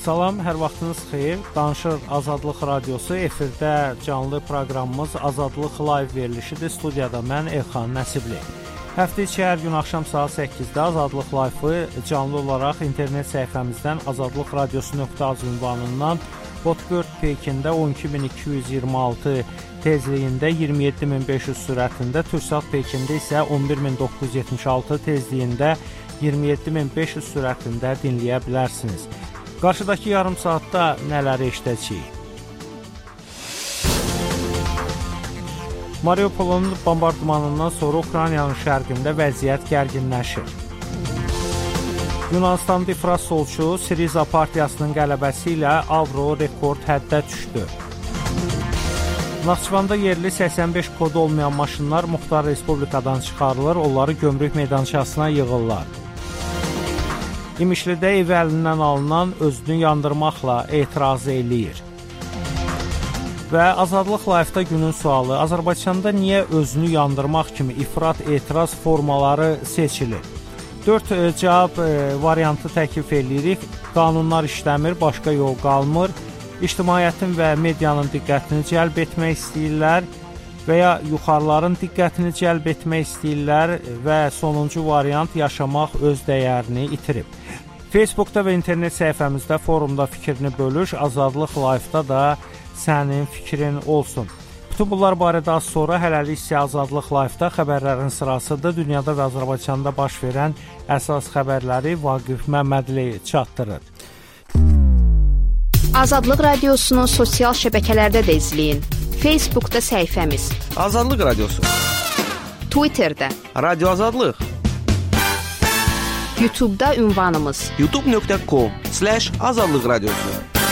Salam, hər vaxtınız xeyir. Danışır Azadlıq Radiosu. Efirdə canlı proqramımız Azadlıq Live verilişidir. Studiyada mən Elxan Nəsibli. Həftə içi hər gün axşam saat 8-də Azadlıq Live-ı canlı olaraq internet səhifəmizdən azadlıqradiosu.az ünvanından Botbird peykində 12226 tezliyində 27500 sürətində, Türksat peykində isə 11976 tezliyində 27500 sürətində dinləyə bilərsiniz. Qarşıdakı yarım saatda nələr eşidəcəyik? Mariupolun bombardmanından sonra Ukraynanın şərqində vəziyyət gərginləşir. Yunanistanın ifrat solçu Siriza partiyasının qələbəsi ilə avro rekord həddə düşdü. Naxçıvanda yerli 85 kodu olmayan maşınlar Muxtar Respublikadan çıxarılır, onları gömrük meydançasına yığırlar. İmişlidə ev əlindən alınan özünü yandırmaqla etiraz eləyir. Və Azadlıq Live-da günün sualı: Azərbaycanda niyə özünü yandırmaq kimi ifrat etiraz formaları seçilir? 4 cavab variantı təklif eləyirik. Qanunlar işləmir, başqa yol qalmır. İctimaiyyətin və medianın diqqətini cəlb etmək istəyirlər və ya yuxarıların diqqətini cəlb etmək istəyirlər və sonuncu variant yaşamaq öz dəyərini itirib. Facebookda və internet səhifəmizdə forumda fikrini bölüş, Azadlıq Live-da da sənin fikrin olsun. Bütün bunlar barədə az sonra, hələlik isə Azadlıq Live-da xəbərlərin sırasıdır. Dünyada və Azərbaycanda baş verən əsas xəbərləri Vaqif Məmmədli çatdırır. Azadlıq Radiosunu sosial şəbəkələrdə də izləyin. Facebookda səhifəmiz Azadlıq Radiosu, Twitterdə Radio Azadlıq, YouTube'da ünvanımız youtube.com/Azadlıq Radiosu.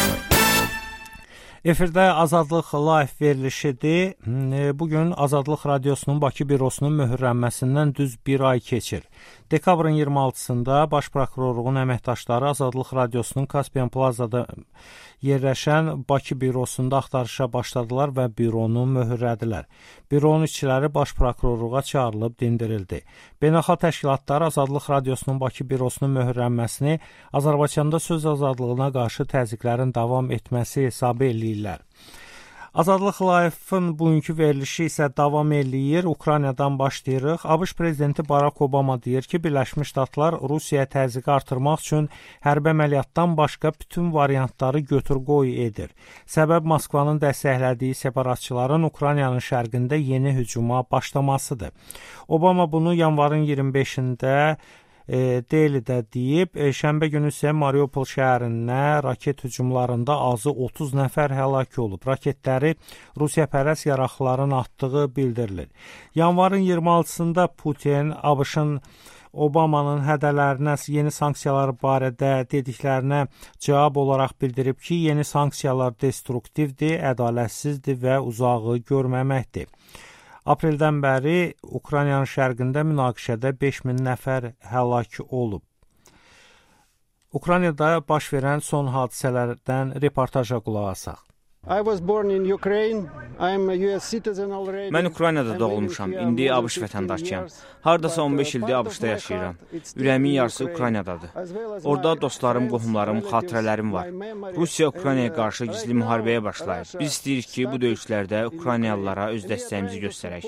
Efirdə Azadlıq Live verilişidir. Bugün Azadlıq Radiosunun Bakı bürosunun möhürlənməsindən düz bir ay keçir. Dekabrın 26-sında Baş Prokurorluğun əməkdaşları Azadlıq Radiosunun Kaspian Plazada yerləşən Bakı bürosunda axtarışa başladılar və büronu möhürlədilər. Büronun işçiləri Baş Prokurorluğa çağırılıb dindirildi. Beynəlxalq təşkilatlar Azadlıq Radiosunun Bakı bürosunun möhürlənməsini Azərbaycanda söz azadlığına qarşı təzyiqlərin davam etməsi hesabı eləyirlər. Azadlıq Live-ın bugünkü verilişi isə davam eləyir. Ukraynadan başlayırıq. ABŞ prezidenti Barack Obama deyir ki, Birləşmiş Ştatlar Rusiyaya təzyiqi artırmaq üçün hərbi əməliyyatdan başqa bütün variantları götür-qoy edir. Səbəb Moskvanın dəstəklədiyi separatçıların Ukraynanın şərqində yeni hücuma başlamasıdır. Obama bunu yanvarın 25-də Delidə deyib, şənbə günü isə Mariupol şəhərinə raket hücumlarında azı 30 nəfər həlak olub. Raketləri Rusiyapərəst yaraqlıların atdığı bildirilir. Yanvarın 26-sında Putin ABŞ-ın Obamanın hədələrinə, yeni sanksiyalar barədə dediklərinə cavab olaraq bildirib ki, yeni sanksiyalar destruktivdir, ədalətsizdir və uzağı görməməkdir. Apreldən bəri Ukraynanın şərqində münaqişədə 5000 nəfər həlak olub. Ukraynada baş verən son hadisələrdən reportaja qulaq asaq. Mən Ukraynada doğulmuşam, indi ABŞ vətəndaşıyam. Hardasa 15 ildir ABŞ-da yaşayıram. Ürəyimin yarısı Ukraynadadır. Orada dostlarım, qohumlarım, xatirələrim var. Rusiya Ukraynaya qarşı gizli müharibəyə başlayıb. Biz istəyirik ki, bu döyüşlərdə Ukraynalılara öz dəstəyimizi göstərək.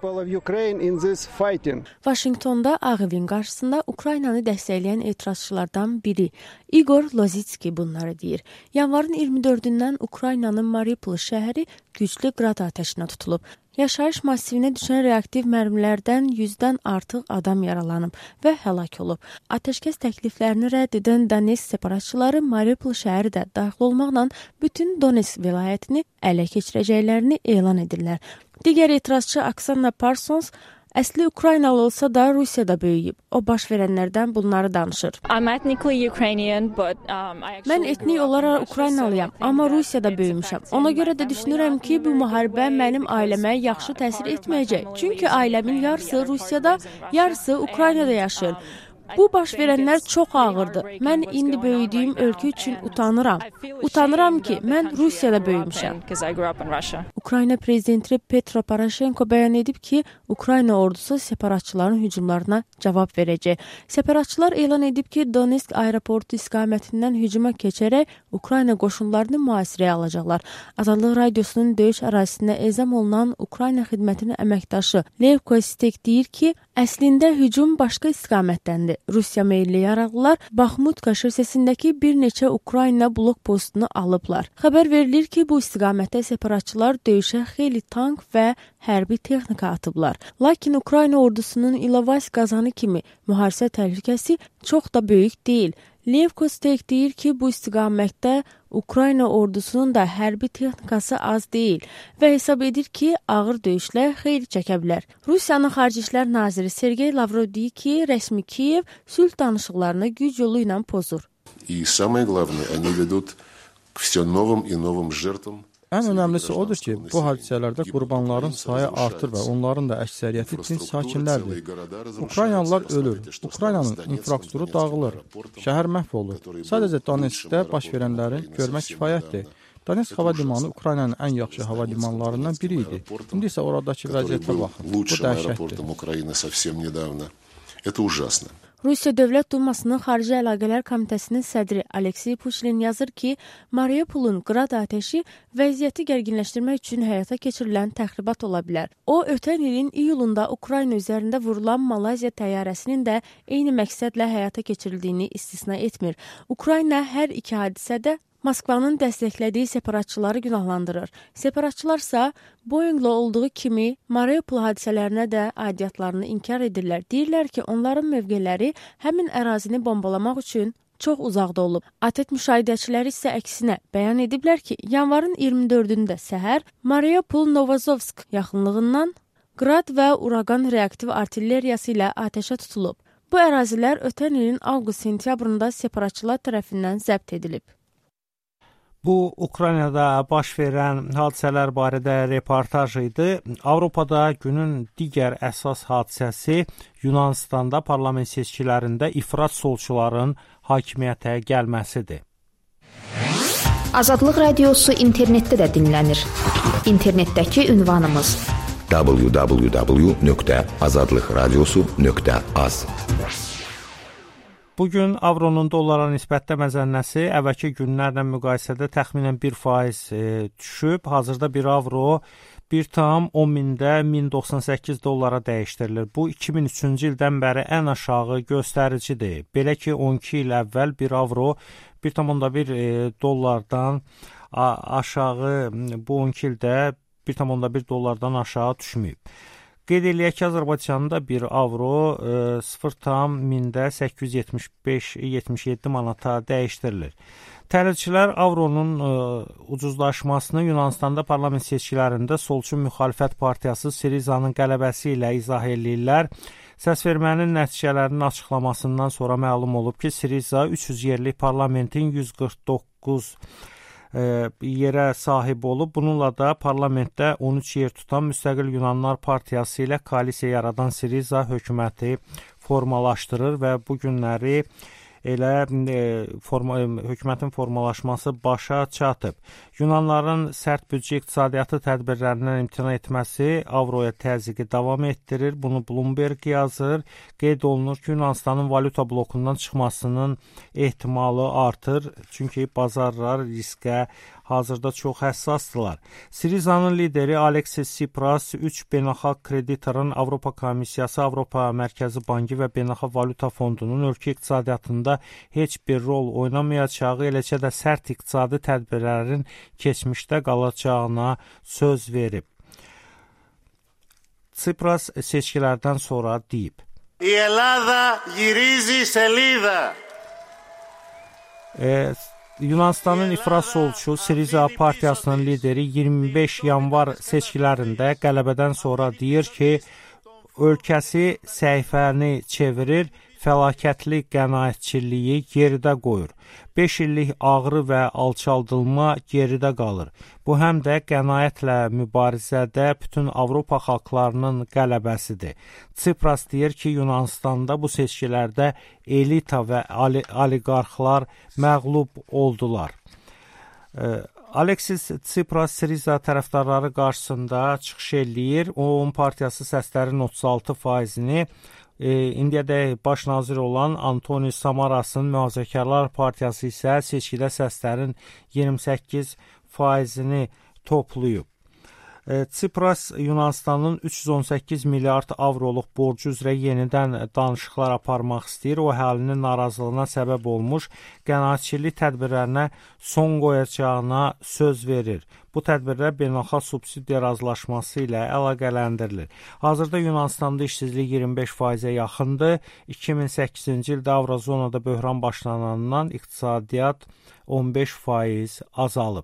Vaşinqtonda Ağ Evin qarşısında Ukraynanı dəstəkləyən etirazçılardan biri İgor Lozitski bunları deyir. Yanvarın 24-dən Ukraynanın Mariupol şəhəri güclü qrad atəşinə tutulub. Yaşayış massivinə düşən reaktiv mərmilərdən 100-dən artıq adam yaralanıb və həlak olub. Atəşkəs təkliflərini rədd edən Donetsk separatçıları Mariupol şəhəri də daxil olmaqla bütün Donetsk vilayətini ələ keçirəcəklərini elan edirlər. Digər etirazçı Oksana Parsons əsli Ukraynalı olsa da Rusiyada böyüyüb. O baş verənlərdən bunları danışır. Mən etnik olaraq Ukraynalıyam, amma Rusiyada böyümüşəm. Ona görə də düşünürəm ki, bu müharibə mənim ailəmə yaxşı təsir etməyəcək. Çünki ailəmin yarısı Rusiyada, yarısı Ukraynada yaşayır. Bu baş verənlər çox ağırdır. Mən indi böyüdüyüm ölkə üçün utanıram. Utanıram ki, mən Rusiyada böyümüşəm. Ukrayna prezidenti Petro Poroshenko bəyan edib ki, Ukrayna ordusu separatçıların hücumlarına cavab verəcək. Separatçılar elan edib ki, Donetsk aeroportu istiqamətindən hücuma keçərək Ukrayna qoşunlarını mühasirəyə alacaqlar. Azadlıq Radiosunun döyüş ərazisində ezam olunan Ukrayna xidmətinin əməkdaşı Lev Kostek deyir ki, əslində hücum başqa istiqamətdəndir. Rusiya meyilli yaralılar Baxmutka şosesindəki bir neçə Ukrayna blok postunu alıblar. Xəbər verilir ki, bu istiqamətdə separatçılar döyüşə xeyli tank və hərbi texnika atıblar. Lakin Ukrayna ordusunun İlovaysk qazanı kimi müharisə təhlükəsi çox da böyük deyil. Lev Kostek deyir ki, bu istiqamətdə Ukrayna ordusunun da hərbi texnikası az deyil və hesab edir ki, ağır döyüşlər xeyli çəkə bilər. Rusiyanın Xarici İşlər Naziri Sergey Lavrov deyir ki, rəsmi Kiyev sülh danışıqlarını güc yolu ilə pozur. Ən önəmlisi odur ki, bu hadisələrdə qurbanların sayı artır və onların da əksəriyyəti dinc sakinlərdir. Ukraynalılar ölür, Ukraynanın infrastrukturu dağılır, şəhər məhv olur. Sadəcə Donetskdə baş verənləri görmək kifayətdir. Donetsk hava limanı Ukraynanın ən yaxşı hava limanlarından biri idi. İndi isə oradakı vəziyyətə baxın. Bu dəhşətdir. Rusiya Dövlət Dumasının Xarici Əlaqələr Komitəsinin sədri Aleksey Pushkin yazır ki, Mariupolun qrad atəşi vəziyyəti gərginləşdirmək üçün həyata keçirilən təxribat ola bilər. O, ötən ilin iyulunda Ukrayna üzərində vurulan Malayziya təyyarəsinin də eyni məqsədlə həyata keçirildiyini istisna etmir. Ukrayna hər iki hadisədə Moskvanın dəstəklədiyi separatçıları günahlandırır. Separatçılarsa Boeing'la olduğu kimi Mariupol hadisələrinə də aidiyyatlarını inkar edirlər. Deyirlər ki, onların mövqeləri həmin ərazini bombalamaq üçün çox uzaqda olub. ATƏT müşahidəçiləri isə əksinə bəyan ediblər ki, yanvarın 24-də səhər Mariupol Novozovsk yaxınlığından qrad və uraqan reaktiv artilleriyası ilə atəşə tutulub. Bu ərazilər ötən ilin avqust-sentyabrında separatçılar tərəfindən zəbt edilib. Bu, Ukraynada baş verən hadisələr barədə reportaj idi. Avropada günün digər əsas hadisəsi Yunanıstanda parlament seçkilərində ifrat solçuların hakimiyyətə gəlməsidir. Azadlıq Radiosu internetdə də dinlənir. İnternetdəki ünvanımız www.azadlıqradiosu.az. Bugün avronun dollara nisbətdə məzənnəsi əvvəlki günlərlə müqayisədə təxminən 1% düşüb. Hazırda 1 avro 1,10 1098 dollara dəyişdirilir. Bu 2003-cü ildən bəri ən aşağı göstəricidir. Belə ki, 12 il əvvəl 1 avro 1,1 dollardan aşağı, bu 12 ildə 1,1 dollardan aşağı düşməyib. Qeyd eləyək ki, Azərbaycanda 1 avro 0,875-77 manata dəyişdirilir. Təhlilçilər avronun ucuzlaşmasını Yunanıstanda parlament seçkilərində solçu müxalifət partiyası Sirizanın qələbəsi ilə izah eləyirlər. Səsvermənin nəticələrinin açıqlamasından sonra məlum olub ki, Siriza 300 yerlik parlamentin 149 yerə sahib olub. Bununla da parlamentdə 13 yer tutan Müstəqil Yunanlar Partiyası ilə koalisiya yaradan Siriza hökuməti formalaşdırır və bu günləri elə hökumətin formalaşması başa çatıb. Yunanların sərt büdcə iqtisadiyyatı tədbirlərindən imtina etməsi avroya təzyiqi davam etdirir. Bunu Bloomberg yazır. Qeyd olunur ki, Yunanistanın valyuta blokundan çıxmasının ehtimalı artır. Çünki bazarlar riskə hazırda çox həssasdırlar. Sirizanın lideri Alexis Tsipras 3 beynəlxalq kreditorun Avropa Komissiyası, Avropa Mərkəzi Bankı və Beynəlxalq Valyuta Fondunun ölkə iqtisadiyyatında heç bir rol oynamayacağı, eləcə də sərt iqtisadi tədbirlərin keçmişdə qalacağına söz verib. Tsipras seçkilərdən sonra deyib: Η Ελλάδα γυρίζει σελίδα. Yunanistanın ifrat solçu Siriza partiyasının lideri 25 yanvar seçkilərində qələbədən sonra deyir ki, ölkəsi səhifəni çevirir fəlakətli qənaətçiliyi geridə qoyur. 5 illik ağrı və alçaldılma geridə qalır. Bu həm də qənaətlə mübarizədə bütün Avropa xalqlarının qələbəsidir. Tsipras deyir ki, Yunanıstanda bu seçkilərdə elita və oliqarxlar məğlub oldular. Aleksis Tsipras Siriza tərəfdarları qarşısında çıxış eləyir. Onun partiyası səslərin 36%-ni, indiyədək baş nazir olan Antoni Samarasın Mühafizəkarlar Partiyası isə seçkidə səslərin 28%-ni toplayıb. Tsipras Yunanistanın 318 milyard avroluq borcu üzrə yenidən danışıqlar aparmaq istəyir. O, əhalinin narazılığına səbəb olmuş qənaətçilik tədbirlərinə son qoyacağına söz verir. Bu tədbirlər beynəlxalq subsidiya razılaşması ilə əlaqələndirilir. Hazırda Yunanistanda işsizlik 25%-ə yaxındır. 2008-ci ildə Avrozonada böhran başlanandan iqtisadiyyat 15% azalıb.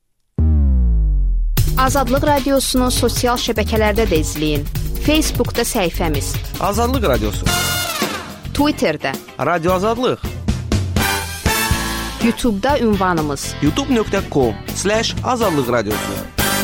Azadlıq Radiosunu sosial şəbəkələrdə də izləyin. Facebookda səhifəmiz Azadlıq Radiosu, Twitterdə Radio Azadlıq, YouTube'da ünvanımız youtube.com/Azadlıq Radiosu.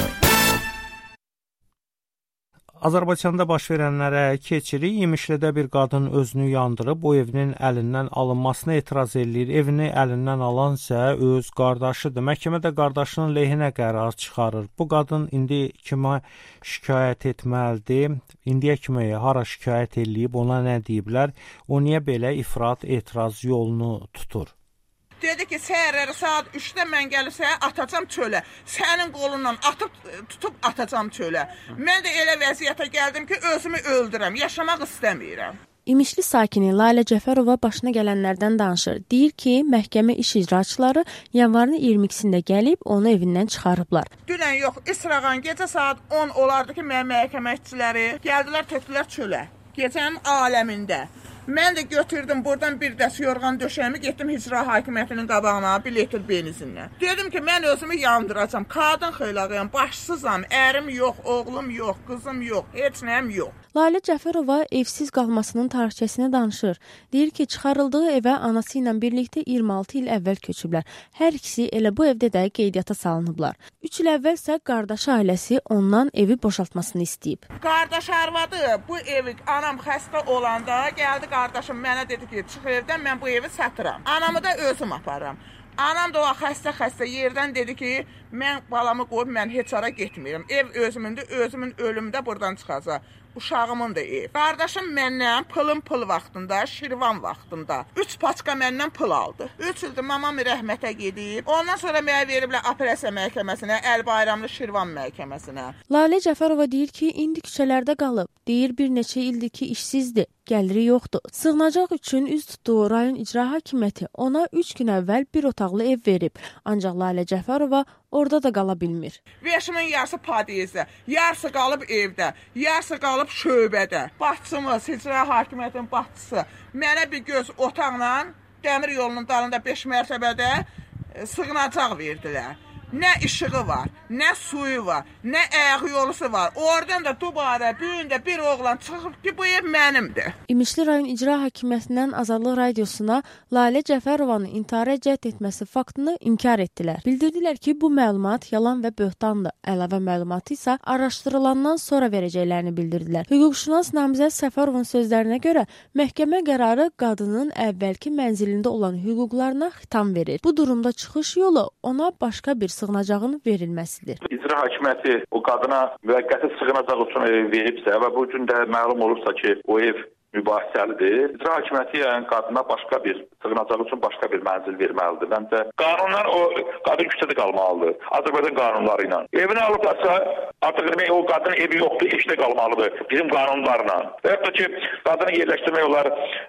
Azərbaycanda baş verənlərə keçirik. İmişlidə bir qadın özünü yandırıb, o evinin əlindən alınmasına etiraz eləyir. Evini əlindən alan isə öz qardaşıdır. Məhkəmədə qardaşının lehinə qərar çıxarır. Bu qadın indi kimə şikayət etməlidir? İndiyə kimi hara şikayət eləyib, ona nə deyiblər? O niyə belə ifrat etiraz yolunu tutur? Dedi ki, səhərləri saat 3-də mən gəlib səni atacam çölə. Sənin qolundan tutub atacam çölə. Mən də elə vəziyyətə gəldim ki, özümü öldürəm, yaşamaq istəmirəm. İmişli sakini Lalə Cəfərova başına gələnlərdən danışır. Deyir ki, məhkəmə iş icraçıları yanvarın 22-sində gəlib onu evindən çıxarıblar. Dünən yox, İsrağan gecə saat 10 olardı ki, mənim məhkəməçiləri gəldilər, tökdülər çölə. Gecənin aləmində. Mən də götürdüm buradan bir dəst yorğan döşəyimi, getdim icra hakimiyyətinin qabağına, bir litr benzinlə. Dedim ki, mən özümü yandıracam, qadın xeylağıyam, başsızam, ərim yox, oğlum yox, qızım yox, heç nəyim yox. Lalə Cəfərova evsiz qalmasının tarixçəsini danışır. Deyir ki, çıxarıldığı evə anası ilə birlikdə 26 il əvvəl köçüblər. Hər ikisi elə bu evdə də qeydiyyata salınıblar. 3 il əvvəl isə qardaşı ailəsi ondan evi boşaltmasını istəyib. Qardaş arvadı bu evi anam xəstə olanda gəldi, qardaşım mənə dedi ki, çıx evdən, mən bu evi satıram. Anamı da özüm aparam. Anam da o xəstə yerdən dedi ki, mən balamı qoyub mən heç ara getmirəm. Ev özümündür, özümün ölümdə buradan çıxacaq. Uşağımın da ev. Qardaşım məndən pıl vaxtında, Şirvan vaxtında 3 paçka məndən pul aldı. 3 ildir mamam rəhmətə gedib. Ondan sonra mənə veriblər operasiya məhkəməsinə, Əlbayramlı Şirvan məhkəməsinə. Lalə Cəfərova deyir ki, indi küçələrdə qalıb. Deyir bir neçə ildir ki, işsizdir. Gəliri yoxdur. Sığınacaq üçün üz tutduğu rayon icra hakimiyyəti ona 3 gün əvvəl bir otaqlı ev verib. Ancaq Lalə Cəfərova orada da qala bilmir. Veşimin yarısı padiyezdə, yarısı qalıb evdə, yarısı qalıb şöbədə. Başçımız, icra hakimiyyətinin başçısı mənə bir göz otaqla dəmir yolunun dalında 5 mərtəbədə sığınacaq verdilər. Nə işığı var, nə suyu var, nə ayaq yolusu var. Oradan da dubara, büyündə bir oğlan çıxıb ki, bu ev mənimdir. İmişli rayon icra hakimiyyətindən Azadlıq Radiosuna Lalə Cəfərovanın intihara cəhd etməsi faktını inkar etdilər. Bildirdilər ki, bu məlumat yalan və böhtandır. Əlavə məlumatı isə araşdırılandan sonra verəcəklərini bildirdilər. Hüquqşünas Namizəd Səfərovun sözlərinə görə məhkəmə qərarı qadının əvvəlki mənzilində olan hüquqlarına xitam verir. Bu durumda çıxış yolu ona başqa bir sığınacağın verilməsidir. İcra hakimiyyəti o qadına müvəqqəti sığınacaq üçün veribsə və bu gün də məlum olursa ki, o ev mübahisəlidir. İcra hakimiyyəti yəni qadına başqa bir sığınacaq üçün başqa bir mənzil verməlidir. Məncə qanunlar o qadın küçədə qalmalıdır. Azərbaycan qanunları ilə. Evini alıblarsa artıq o qadın evi yoxdur, işdə qalmalıdır bizim qanunlarla. Və hətta ki, qadını yerləşdirmək olar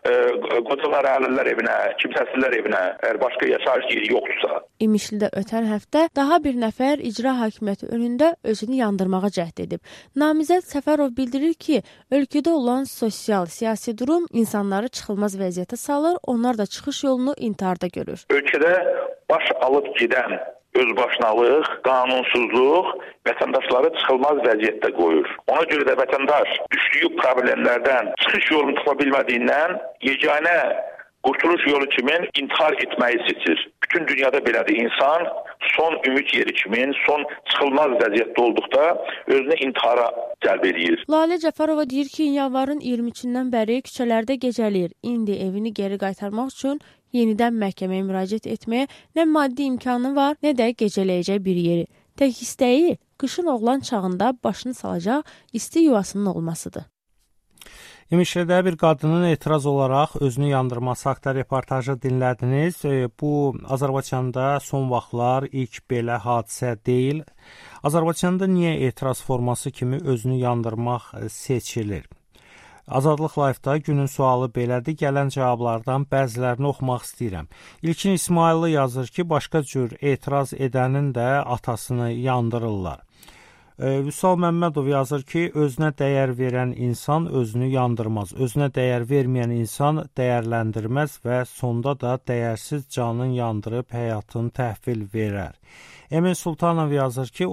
qocalar, əlillər evinə, kimsəsizlər evinə, əgər başqa yaşayış yeri yoxdursa. İmişlidə ötən həftə daha bir nəfər icra hakimiyyəti önündə özünü yandırmağa cəhd edib. Namizəd Səfərov bildirir ki, ölkədə olan sosial, siyasi durum insanları çıxılmaz vəziyyətə salır, onlar da çıxış yolunu intiharda görür. Ölkədə baş alıb gedən özbaşınalıq, qanunsuzluq vətəndaşları çıxılmaz vəziyyətdə qoyur. Ona görə də vətəndaş düşdüyü problemlərdən çıxış yolunu tapa bilmədiyindən yeganə qurtuluş yolu kimi intihar etməyi seçir. Bütün dünyada belədir. İnsan son ümid yeri kimi, son çıxılmaz vəziyyətdə olduqda özünü intihara cəlb edir. Lalə Cəfərova deyir ki, yanvarın 23-dən bəri küçələrdə gecələyir. İndi evini geri qaytarmaq üçün yenidən məhkəməyə müraciət etməyə nə maddi imkanı var, nə də gecələyəcək bir yeri. Tək istəyi qışın oğlan çağında başını salacaq isti yuvasının olmasıdır. İmişlidə bir qadının etiraz olaraq özünü yandırması haqqında reportajı dinlədiniz. Bu, Azərbaycanda son vaxtlar ilk belə hadisə deyil. Azərbaycanda niyə etiraz forması kimi özünü yandırmaq seçilir? Azadlıq Live-da günün sualı belədir. Gələn cavablardan bəzilərini oxumaq istəyirəm. İlkin İsmaillı yazır ki, başqa cür etiraz edənin də atasını yandırırlar. Vüsal Məmmədov yazır ki, özünə dəyər verən insan özünü yandırmaz. Özünə dəyər verməyən insan dəyərləndirməz və sonda da dəyərsiz canın yandırıb həyatını təhvil verər. Emin Sultanov yazır ki,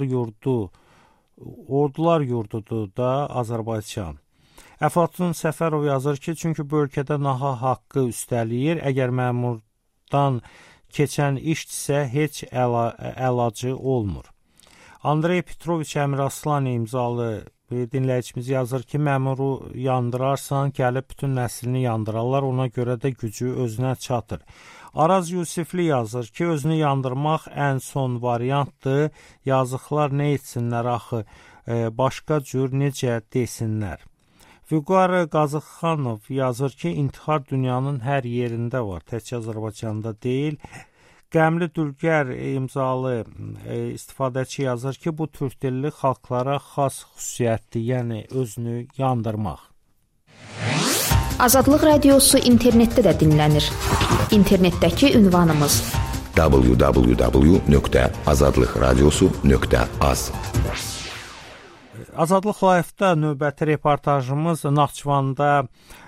ordular yurdudur da Azərbaycan. Əflatun Səfərov yazır ki, çünki bu ölkədə naha haqqı üstəliyir. Əgər məmurdan keçən işdirsə, heç əlacı olmur. Andrey Petroviç Əmiraslan imzalı dinləyicimiz yazır ki, məmuru yandırarsan, gəlib bütün nəslini yandırarlar, ona görə də gücü özünə çatır. Araz Yusifli yazır ki, özünü yandırmaq ən son variantdır, yazıqlar nə etsinlər axı, başqa cür necə desinlər. Vüqar Qazıxanov yazır ki, intihar dünyanın hər yerində var, təkcə Azərbaycanda deyil. Qəmli Dülgər imzalı istifadəçi yazır ki, bu türk dilli xalqlara xas xüsusiyyətdir, yəni özünü yandırmaq. Azadlıq Radiosu internetdə də dinlənir. İnternetdəki ünvanımız www.azadlıqradiosu.az. Azadlıq Live-da növbəti reportajımız Naxçıvanda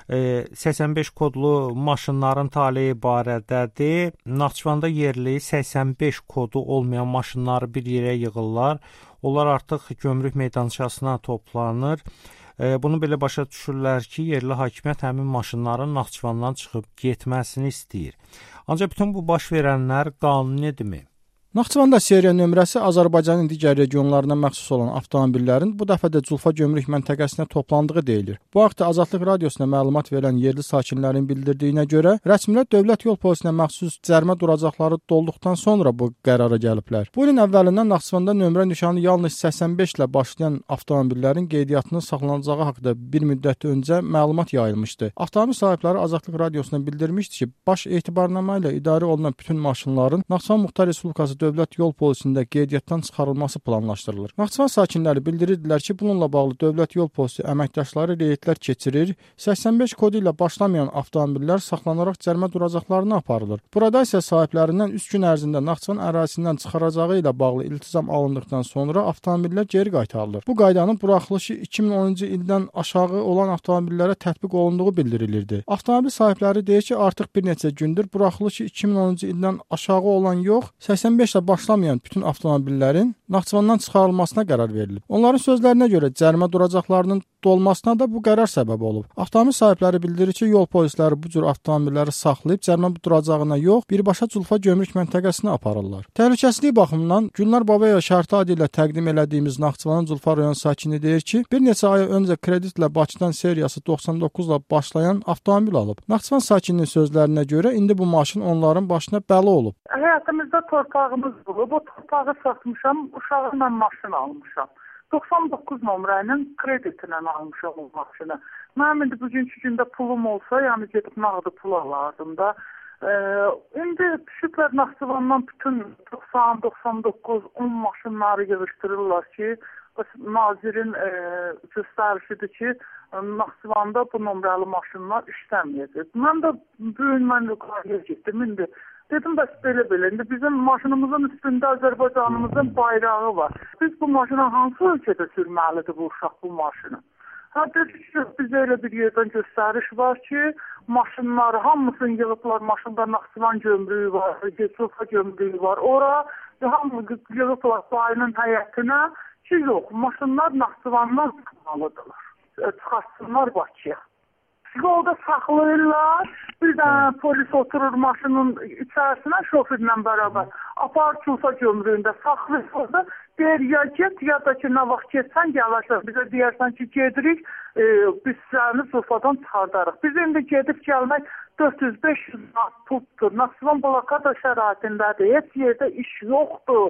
85 kodlu maşınların taleyi barədədir. Naxçıvanda yerli 85 kodu olmayan maşınları bir yerə yığırlar. Onlar artıq gömrük meydançasına toplanır. Bunu belə başa düşürlər ki, yerli hakimiyyət həmin maşınların Naxçıvandan çıxıb getməsini istəyir. Ancaq bütün bu baş verənlər qanunidirmi? Naxçıvanda seriya nömrəsi Azərbaycanın digər regionlarına məxsus olan avtomobillərin bu dəfə də Culfa gömrük məntəqəsinə toplandığı deyilir. Bu haqda Azadlıq Radiosuna məlumat verən yerli sakinlərin bildirdiyinə görə, rəsmilər dövlət yol polisinə məxsus cərimə duracaqları dolduqdan sonra bu qərara gəliblər. Bu ilin əvvəlindən Naxçıvanda nömrə nişanı yalnız 85 ilə başlayan avtomobillərin qeydiyyatının saxlanacağı haqqında bir müddət öncə məlumat yayılmışdı. Avtomobil sahibləri Azadlıq Radiosuna bildirmişdi ki, baş etibarnamə ilə idarə olunan bütün maşınların Naxçıvan Muxtar Respublikası dövlət yol polisində qeydiyyatdan çıxarılması planlaşdırılır. Naxçıvan sakinləri bildirirdilər ki, bununla bağlı dövlət yol polisi əməkdaşları reydlər keçirir, 85 kodu ilə başlamayan avtomobillər saxlanaraq cərimə duracaqlarına aparılır. Burada isə sahiblərindən 3 gün ərzində Naxçıvan ərazisindən çıxaracağı ilə bağlı iltizam alındıqdan sonra avtomobillər geri qaytarılır. Bu qaydanın buraxılışı 2010-cu ildən aşağı olan avtomobillərə tətbiq olunduğu bildirilirdi. Avtomobil sahibləri deyir ki, artıq bir neçə gündür buraxılışı 2010-cu ildən aşağı olan yox, 85 başlamayan bütün avtomobillərin Naxçıvandan çıxarılmasına qərar verilib. Onların sözlərinə görə cərimə duracaqlarının dolmasına da bu qərar səbəb olub. Avtomobil sahibləri bildirir ki, yol polisləri bu cür avtomobilləri saxlayıb cərimə duracağına yox, birbaşa Culfa gömrük məntəqəsinə aparırlar. Təhlükəsizlik baxımından Gülnar Babayeva şərti adı ilə təqdim elədiyimiz Naxçıvanın Culfa rayon sakini deyir ki, bir neçə ay öncə kreditlə Bakıdan seriyası 99 ilə başlayan avtomobil alıb. Naxçıvan sakininin sözlərinə görə indi bu maşın onların başına bəla olub. Həyatımızda torpağımız olub. O torpağı satmışam, uşağımla maşın almışam. 99 nömrə ilə kreditlə almışam o maşını. Mənim indi bugünkü gündə pulum olsa, yəni gedib nağdı pul alardım da. İndi düşüblər Naxçıvandan bütün 90-99 10 maşınları yığışdırırlar ki, nazirin göstərişidir ki, Naxçıvanda bu nömrəli maşınlar işləməyəcək. Mən də böyünmən yukarıya getdim indi. Dedim, bəs belə. İndi bizim maşınımızın üstündə Azərbaycanımızın bayrağı var. Biz bu maşına hansı ölkədə sürməlidir bu uşaq bu maşını? Dedik ki, bizə elə bir yerdən göstəriş var ki, maşınları hamısını yığıblar, maşında Naxçıvan gömrüyü var, Culfa gömrüyü var. Ora hamı yığıblar bayının həyətinə ki, yox, maşınlar Naxçıvandan çıxmalıdırlar. Çıxartsınlar Bakıya. Yolda saxlayırlar, bir dənə polis oturur maşının içərisinə şoförlə bərabər. Apar Çulfa gömrüyündə saxlayırlar. Deyir, ya get, ya da ki, nə vaxt getsən, gələrsən. Bizə deyərsən ki, gedirik, biz səni Çulfadan çıxardarıq. Biz indi gedib gəlmək 400-500 manat puldur. Naxçıvan blokada şəraitindədir. Heç yerdə iş yoxdur.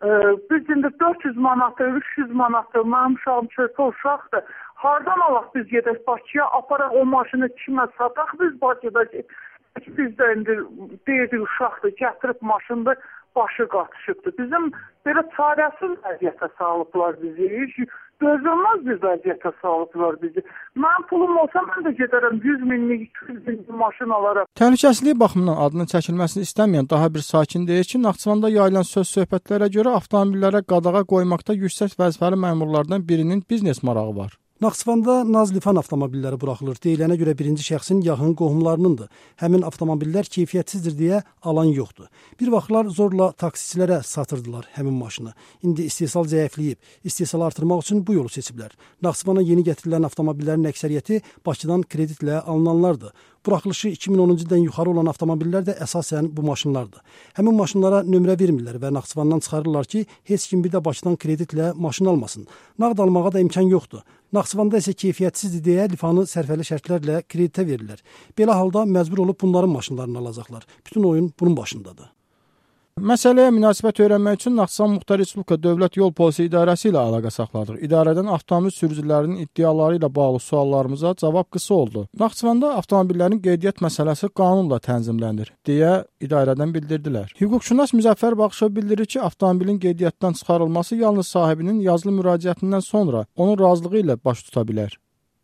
Biz indi 400 manatdır, 300 manatdır. Mənim uşağım çörpə uşaqdır. Hardan alaq biz gedək Bakıya, aparaq o maşını kimə sataq biz Bakıda ki, biz də indi deyirik uşaqdır, gətirib maşında başı qatışıbdır. Bizim belə çarəsiz vəziyyətə salıblar bizi, dözülməz bir vəziyyətə salıblar bizi. Mən pulum olsa mən də gedərəm 100 minlik, 200 minlik maşın alaraq. Təhlükəsizlik baxımından adının çəkilməsini istəməyən daha bir sakin deyir ki, Naxçıvanda yayılan söz-söhbətlərə görə avtomobillərə qadağa qoymaqda yüksək vəzifəli məmurlardan birinin biznes marağı var. Naxçıvanda Nazlifan avtomobilləri buraxılır. Deyilənə görə birinci şəxsin yaxın qohumlarınındır. Həmin avtomobillər keyfiyyətsizdir deyə alan yoxdur. Bir vaxtlar zorla taksiçilərə satırdılar həmin maşını. İndi istehsal zəifləyib. İstehsalı artırmaq üçün bu yolu seçiblər. Naxçıvana yeni gətirilən avtomobillərin əksəriyyəti Bakıdan kreditlə alınanlardır. Buraxılışı 2010-cu ildən yuxarı olan avtomobillər də əsasən bu maşınlardır. Həmin maşınlara nömrə vermirlər və Naxçıvandan çıxarırlar ki, heç kim bir də Bakıdan kreditlə maşın almasın. Nağd almağa da imkan yoxdur. Naxçıvanda isə keyfiyyətsizdir deyə lifanı sərfəli şərtlərlə kreditə verirlər. Belə halda məcbur olub bunların maşınlarını alacaqlar. Bütün oyun bunun başındadır. Məsələyə münasibət öyrənmək üçün Naxçıvan Muxtar Respublika Dövlət Yol Polisi İdarəsi ilə əlaqə saxladıq. İdarədən avtomobil sürücülərinin iddiaları ilə bağlı suallarımıza cavab qısa oldu. Naxçıvanda avtomobillərin qeydiyyat məsələsi qanunla tənzimlənir, deyə idarədən bildirdilər. Hüquqşünas Müzəffər Baxışov bildirir ki, avtomobilin qeydiyyatdan çıxarılması yalnız sahibinin yazılı müraciətindən sonra onun razılığı ilə baş tuta bilər.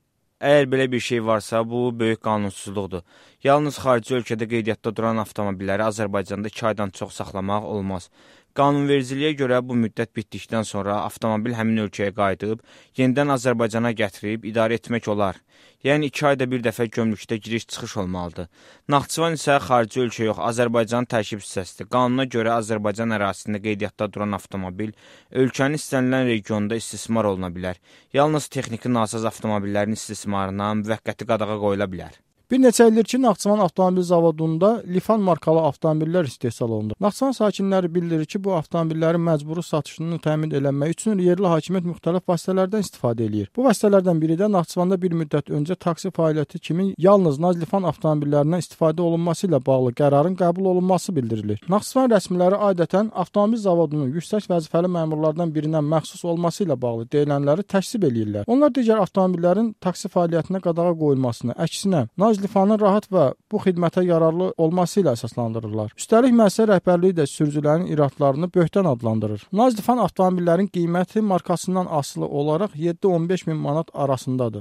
Əgər belə bir şey varsa, bu böyük qanunsuzluqdur. Yalnız xarici ölkədə qeydiyyatda duran avtomobilləri Azərbaycanda 2 aydan çox saxlamaq olmaz. Qanunvericiliyə görə bu müddət bitdikdən sonra avtomobil həmin ölkəyə qayıdıb, yenidən Azərbaycana gətirib idarə etmək olar. Yəni 2 ayda bir dəfə gömrükdə giriş-çıxış olmalıdır. Naxçıvan isə xarici ölkə yox, Azərbaycanın tərkib hissəsidir. Qanuna görə Azərbaycan ərazisində qeydiyyatda duran avtomobil ölkənin istənilən regionda istismar oluna bilər. Yalnız texniki nasaz avtomobillərin istismarına müvəqqəti qadağa qoyula bilər. Bir neçə ildir ki, Naxçıvan avtomobil zavodunda Lifan markalı avtomobillər istehsal olunur. Naxçıvan sakinləri bildirir ki, bu avtomobillərin məcburi satışını təmin edilmək üçün yerli hakimiyyət müxtəlif vasitələrdən istifadə edir. Bu vasitələrdən biri də Naxçıvanda bir müddət öncə taksi fəaliyyəti kimi yalnız Nazlifan avtomobillərindən istifadə olunması ilə bağlı qərarın qəbul olunması bildirilir. Naxçıvan rəsmiləri adətən avtomobil zavodunun yüksək vəzifəli məmurlardan birindən məxsus olması ilə bağlı deyilənləri təksib eləyirlər. Onlar digər avtomobillərin taksi fəaliyyətinə qadağa qoyulmasını, əksinə Nazlifanın rahat və bu xidmətə yararlı olması ilə əsaslandırırlar. Üstəlik müəssisə rəhbərliyi də sürücülərin iradlarını böhtan adlandırır. Nazlifan avtomobillərin qiyməti markasından asılı olaraq 7-15 min manat arasındadır.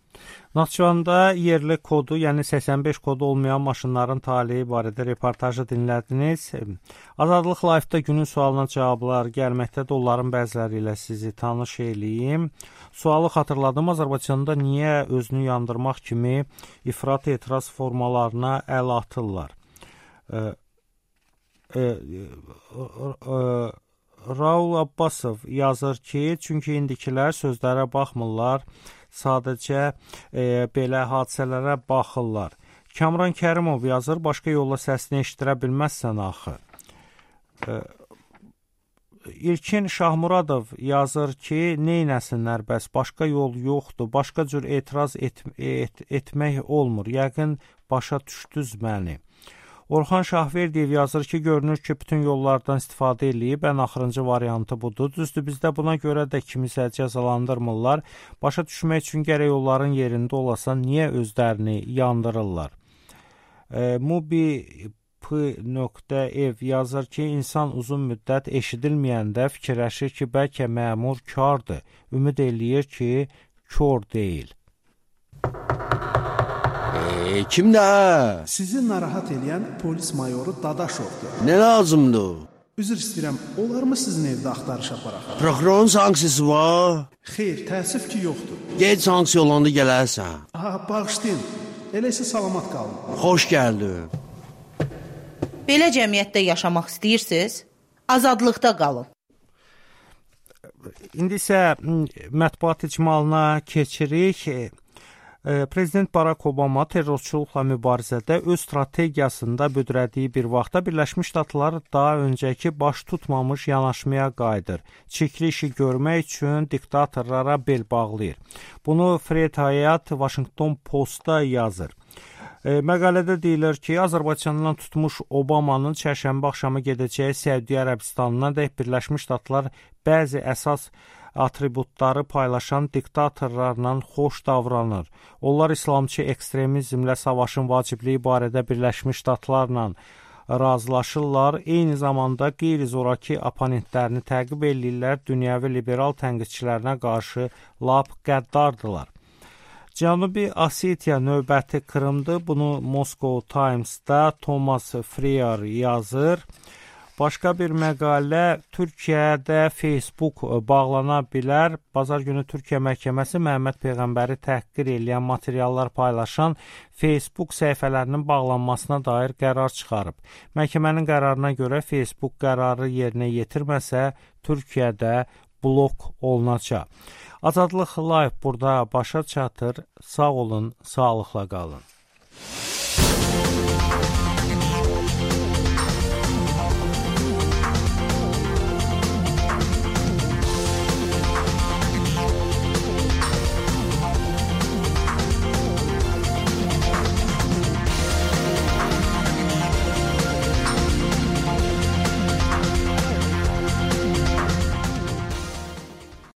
Naxçıvanda yerli kodu, yəni 85 kodu olmayan maşınların taleyi barədə reportajı dinlədiniz. Azadlıq Live-da günün sualına cavablar gəlməkdədir. Onların bəziləri ilə sizi tanış eləyim. Sualı xatırladım. Azərbaycanda niyə özünü yandırmaq kimi ifrat etiraz formalarına əl atırlar? Raul Abbasov yazır ki, çünki indikilər sözlərə baxmırlar, sadəcə belə hadisələrə baxırlar. Kamran Kərimov yazır, başqa yolla səsini eşidirə bilməzsən axı. İlkin Şahmuradov yazır ki, neynəsinlər bəs, başqa yol yoxdur, başqa cür etiraz etmək olmur, yəqin başa düşdünüz məni. Orxan Şahverdiyev yazır ki, görünür ki, bütün yollardan istifadə eləyib, ən axırıncı variantı budur. Düzdür, bizdə buna görə də kimisə cəzalandırmırlar. Başa düşmək üçün gərək yolların yerində olasan, niyə özlərini yandırırlar? Mubi.ev yazır ki, insan uzun müddət eşidilməyəndə fikirləşir ki, bəlkə məmur kardır. Ümid eləyir ki, kör deyil. Kimdə? Sizi narahat edən polis mayoru Dadaşovdur. Nə lazımdır? Üzr istəyirəm, olarmı sizin evdə axtarış aparaq? Prokurorun sanksiyası var? Xeyr, təəssüf ki, yoxdur. Qeyd sanksiya olanda gələrsən. Bağışlayın, elə isə salamat qalın. Xoş gəldin. Belə cəmiyyətdə yaşamaq istəyirsiniz? azadlıqda qalın. İndi isə mətbuat icmalına keçirik. Prezident Barack Obama terrorçuluqla mübarizədə öz strategiyasında büdrədiyi bir vaxtda Birləşmiş Ştatlar daha öncəki baş tutmamış yanaşmaya qayıdır. Çirkli işi görmək üçün diktatorlara bel bağlayır. Bunu Fred Hayat Washington Postda yazır. Məqalədə deyilir ki, Azərbaycandan tutmuş Obamanın çərşənbə axşamı gedəcəyi Səudiyyə Ərəbistanına dək Birləşmiş Ştatlar bəzi əsas atributları paylaşan diktatorlarla xoş davranır. Onlar İslamçı ekstremizmlə savaşın vacibliyi barədə Birləşmiş Ştatlarla razılaşırlar. Eyni zamanda qeyri-zoraki oponentlərini təqib edirlər, dünyəvi liberal tənqidçilərinə qarşı lap qəddardılar. Cənubi Osetiya növbəti Krımdır. Bunu Moscow Times-da Thomas Freer yazır. Başqa bir məqalə, Türkiyədə Facebook bağlana bilər. Bazar günü Türkiyə məhkəməsi Məhəmməd Peyğəmbəri təhqir edən materiallar paylaşan Facebook səhifələrinin bağlanmasına dair qərar çıxarıb. Məhkəmənin qərarına görə Facebook qərarı yerinə yetirməsə, Türkiyədə blok olunacaq. Azadlıq Live burada başa çatır. Sağ olun, sağlıqla qalın.